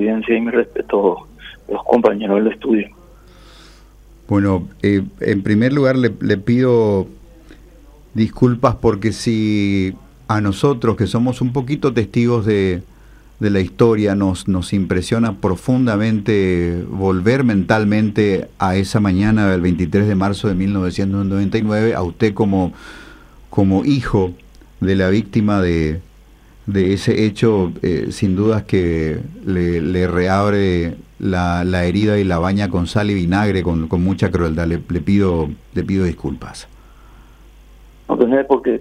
audiencia y mi respeto a los compañeros del estudio. Bueno, en primer lugar le pido disculpas porque si a nosotros que somos un poquito testigos de la historia nos impresiona profundamente volver mentalmente a esa mañana del 23 de marzo de 1999, a usted como hijo de la víctima de ese hecho, sin dudas que le reabre la herida y la baña con sal y vinagre con mucha crueldad. Le pido disculpas. No tenés porque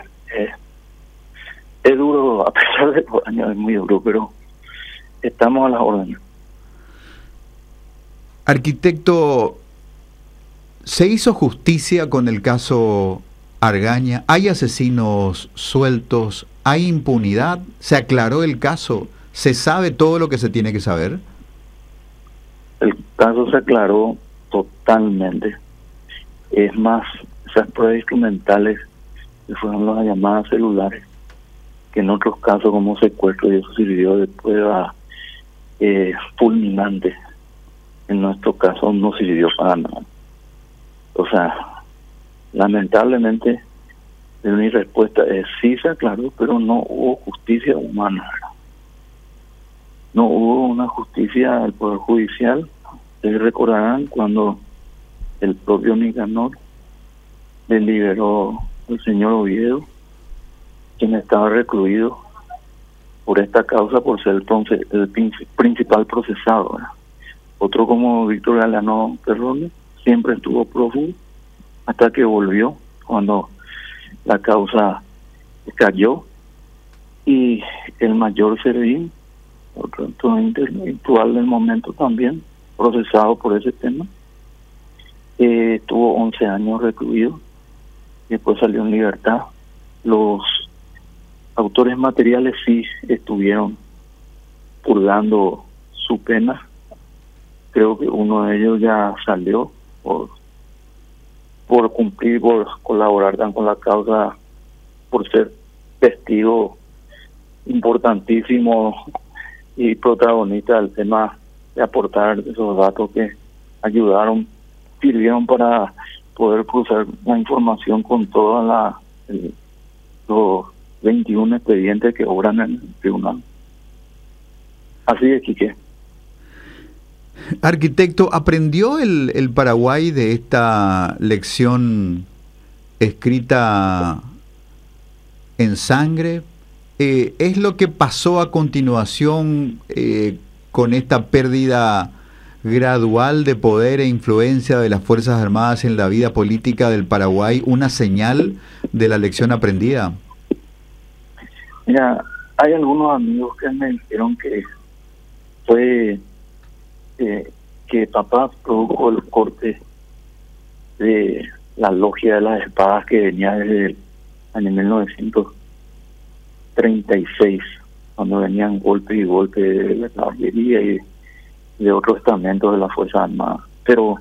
es duro, a pesar de los años, es muy duro, pero estamos a las órdenes. Arquitecto, ¿se hizo justicia con el caso Argaña? ¿Hay asesinos sueltos? ¿Hay impunidad? ¿Se aclaró el caso? ¿Se sabe todo lo que se tiene que saber? El caso se aclaró totalmente. Es más, esas pruebas instrumentales que fueron las llamadas celulares, que en otros casos como secuestro, y eso sirvió de prueba fulminante. En nuestro caso no sirvió para nada. O sea, lamentablemente mi respuesta es sí se aclaró, pero no hubo justicia humana. No hubo una justicia del Poder Judicial. Ustedes recordarán cuando el propio Nicanor le liberó al señor Oviedo, quien estaba recluido por esta causa por ser el principal procesado, ¿verdad? Otro como Víctor Galeano Perrone siempre estuvo prófugo hasta que volvió cuando la causa cayó, y el mayor Servín, otro intelectual del momento también procesado por ese tema, tuvo 11 años recluido y después salió en libertad. Los autores materiales sí estuvieron purgando su pena. Creo que uno de ellos ya salió por cumplir, por colaborar con la causa, por ser testigo importantísimo y protagonista del tema, de aportar esos datos que sirvieron para poder cruzar la información con todos los 21 expedientes que obran en el tribunal. Así es, Quique. Arquitecto, ¿aprendió el Paraguay de esta lección escrita en sangre? ¿Es lo que pasó a continuación con esta pérdida gradual de poder e influencia de las Fuerzas Armadas en la vida política del Paraguay una señal de la lección aprendida? Mira, hay algunos amigos que me dijeron que fue que papá produjo el corte de la logia de las espadas que venía desde el año 1936, cuando venían golpes y golpes de la caballería y de otros estamentos de la Fuerza Armada. Pero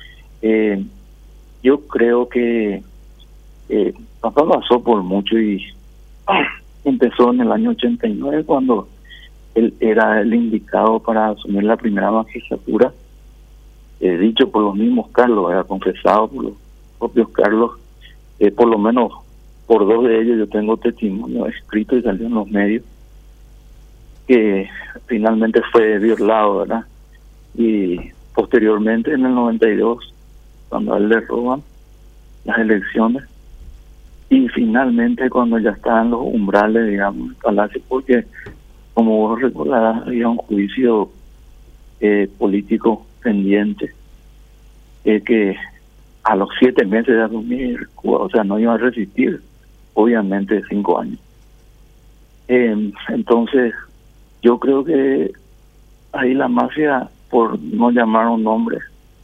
yo creo que papá pasó por mucho y empezó en el año 89 cuando él era el indicado para asumir la primera magistratura, dicho por los mismos Carlos, era confesado por los propios Carlos, por lo menos por dos de ellos yo tengo testimonio escrito y salió en los medios, que finalmente fue violado, ¿verdad? Y posteriormente en el 92, cuando a él le roban las elecciones, y finalmente cuando ya estaban los umbrales, digamos, del palacio, porque como vos recordarás, había un juicio político pendiente, que a los 7 meses de asumir Cuba, o sea, no iba a resistir, obviamente, 5 años. Entonces, yo creo que ahí la mafia, por no llamar un nombre,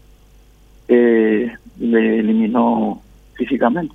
le eliminó físicamente.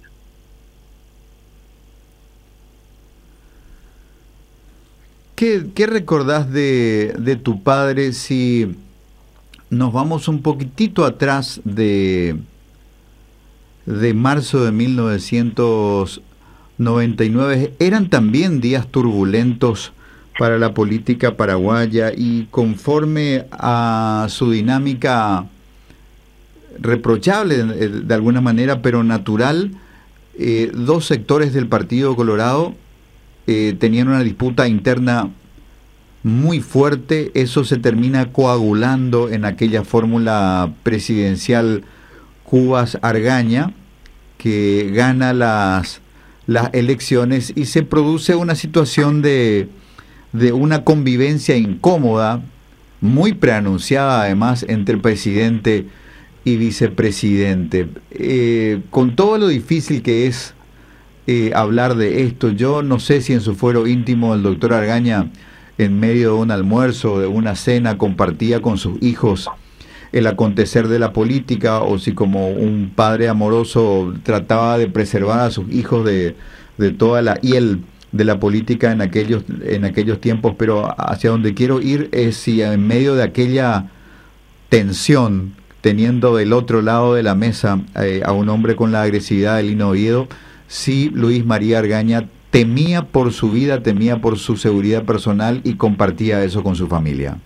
¿Qué recordás de tu padre si nos vamos un poquitito atrás de marzo de 1999? ¿Eran también días turbulentos para la política paraguaya, y conforme a su dinámica reprochable de alguna manera, pero natural, dos sectores del Partido Colorado tenían una disputa interna muy fuerte. Eso se termina coagulando en aquella fórmula presidencial Cubas-Argaña, que gana las elecciones, y se produce una situación de una convivencia incómoda, muy preanunciada además, entre el presidente y vicepresidente. Con todo lo difícil que es hablar de esto, yo no sé si en su fuero íntimo el doctor Argaña, en medio de un almuerzo, de una cena, compartía con sus hijos el acontecer de la política, o si como un padre amoroso trataba de preservar a sus hijos de toda la hiel de la política en aquellos tiempos. Pero hacia donde quiero ir es si en medio de aquella tensión, teniendo del otro lado de la mesa a un hombre con la agresividad de Lino Oviedo, si Luis María Argaña temía por su vida, temía por su seguridad personal, y compartía eso con su familia.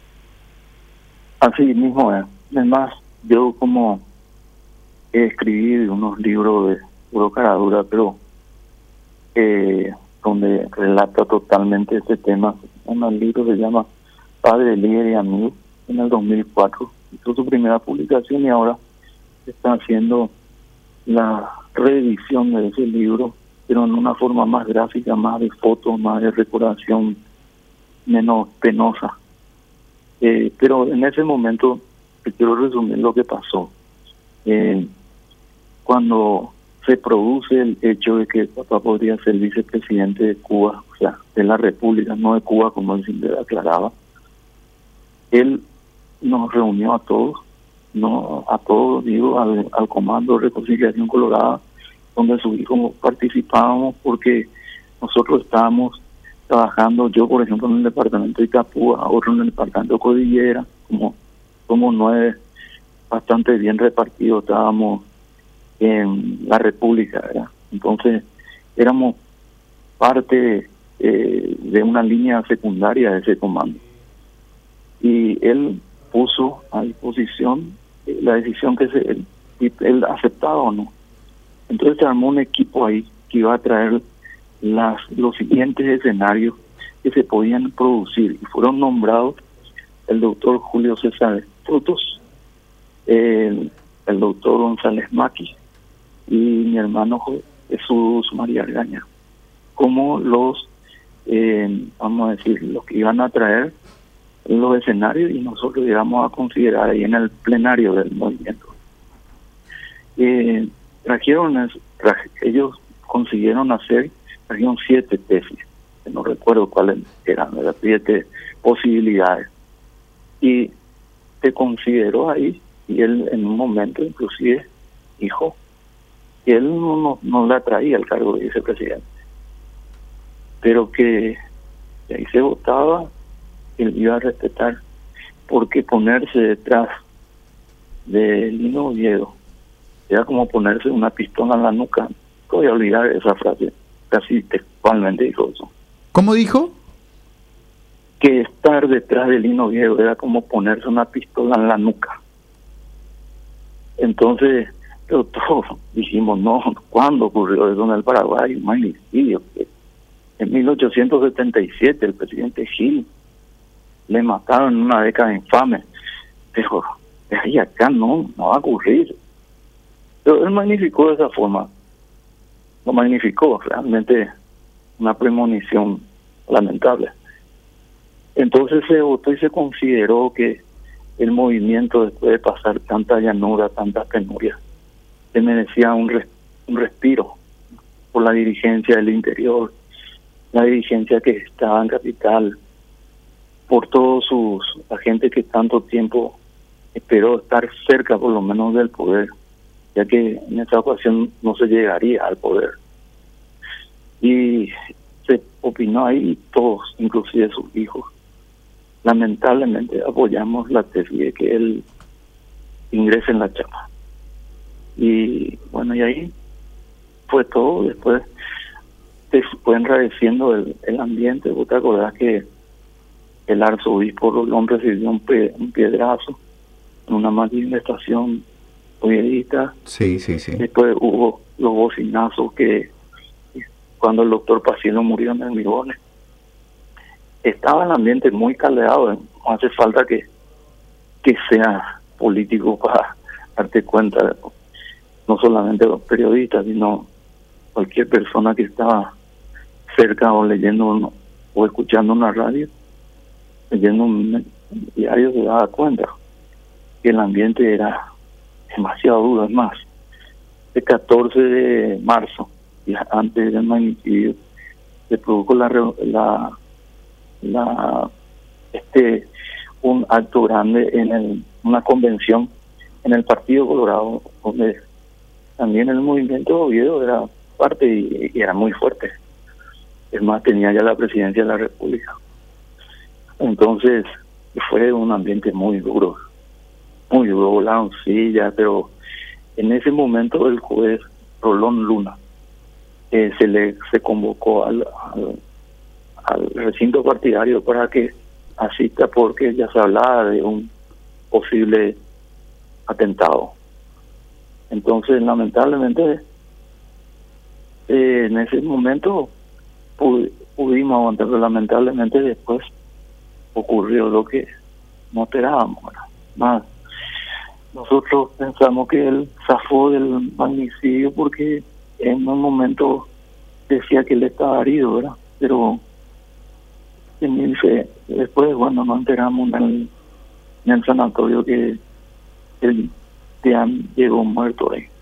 Así mismo es. Además, yo como escribí unos libros de puro caradura, pero donde relata totalmente este tema. Un libro se llama Padre, Líder y Amigo, en el 2004. Hizo su primera publicación y ahora está haciendo la reedición de ese libro, pero en una forma más gráfica, más de fotos, más de recordación, menos penosa. Pero en ese momento te quiero resumir lo que pasó. Cuando se produce el hecho de que papá podría ser vicepresidente de Cuba, o sea, de la República, no de Cuba, como él siempre aclaraba, él nos reunió a todos, digo, al Comando de Reconciliación Colorada, donde sus hijos participábamos, porque nosotros estábamos trabajando, yo por ejemplo en el departamento de Itapúa, otro en el departamento de Cordillera, como somos 9, bastante bien repartidos, estábamos en la República, ¿verdad? Entonces éramos parte de una línea secundaria de ese comando, y él puso a disposición la decisión que él aceptaba o no. Entonces se armó un equipo ahí que iba a traer los siguientes escenarios que se podían producir, y fueron nombrados el doctor Julio César Frutos, el doctor González Maqui y mi hermano Jesús María Argaña, como los, vamos a decir, los que iban a traer los escenarios, y nosotros íbamos a considerar ahí en el plenario del movimiento. Ellos consiguieron trajeron 7 tesis, que no recuerdo cuáles eran, 7 posibilidades, y se consideró ahí, y él en un momento inclusive dijo que él no le atraía el cargo de vicepresidente, pero que ahí se votaba, él iba a respetar, porque ponerse detrás de Lino Oviedo era como ponerse una pistola en la nuca. No voy a olvidar esa frase, casi textualmente dijo eso. ¿Cómo dijo? Que estar detrás de Lino Oviedo era como ponerse una pistola en la nuca. Entonces, pero todos dijimos, no, ¿cuándo ocurrió eso en el Paraguay? Un magnicidio. En 1877 el presidente Gil le mataron en una década infame. Dijo, ahí acá no va a ocurrir. Pero él magnificó de esa forma. Lo magnificó, realmente una premonición lamentable. Entonces se votó y se consideró que el movimiento, después de pasar tanta llanura, tanta penuria, se merecía un respiro por la dirigencia del interior, la dirigencia que estaba en capital, por todos la gente que tanto tiempo esperó estar cerca por lo menos del poder, ya que en esa ocasión no se llegaría al poder. Y se opinó ahí, todos, inclusive sus hijos, lamentablemente apoyamos la tesis de que él ingrese en la chapa. Y bueno, y ahí fue todo. Después se fue enrareciendo el ambiente. ¿Vos te acordás que el arzobispo Rolón recibió un piedrazo en una manifestación obierista? Sí. Después hubo los bocinazos que cuando el doctor Pacieno murió en el Migones. Estaba el ambiente muy caldeado. No hace falta que sea político para darte cuenta. No solamente los periodistas, sino cualquier persona que estaba cerca o leyendo o escuchando una radio, leyendo un diario, se daba cuenta que el ambiente era demasiado duro. Es más, el 14 de marzo, ya antes del magnicidio, se produjo un acto grande en una convención en el Partido Colorado, donde también el movimiento de Oviedo era parte y era muy fuerte. Es más, tenía ya la presidencia de la República. Entonces fue un ambiente muy duro, volaron sillas, pero en ese momento el juez Rolón Luna se convocó al recinto partidario para que asista, porque ya se hablaba de un posible atentado. Entonces, lamentablemente, en ese momento pudimos aguantar, pero lamentablemente después ocurrió lo que no esperábamos, ¿verdad? Más, nosotros pensamos que él zafó del magnicidio porque en un momento decía que él estaba herido, ¿verdad? Pero después, bueno, nos enteramos en el sanatorio que él ya llegó muerto ahí.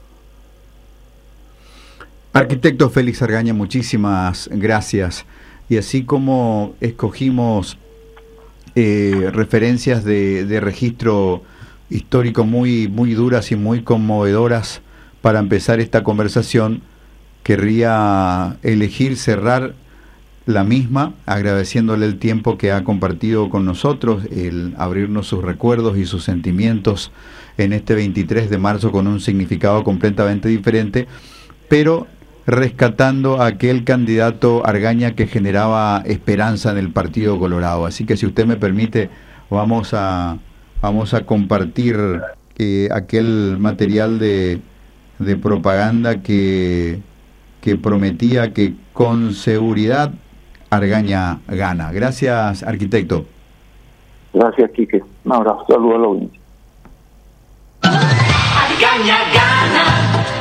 Arquitecto Félix Argaña, muchísimas gracias. Y así como escogimos referencias de registro histórico muy duras y muy conmovedoras para empezar esta conversación, querría elegir cerrar la misma agradeciéndole el tiempo que ha compartido con nosotros, el abrirnos sus recuerdos y sus sentimientos en este 23 de marzo con un significado completamente diferente, pero rescatando a aquel candidato Argaña que generaba esperanza en el Partido Colorado. Así que, si usted me permite, vamos a compartir aquel material de propaganda que prometía que con seguridad Argaña gana. Gracias, arquitecto. Gracias, Quique. Un abrazo, saludos a la audiencia. Argaña gana.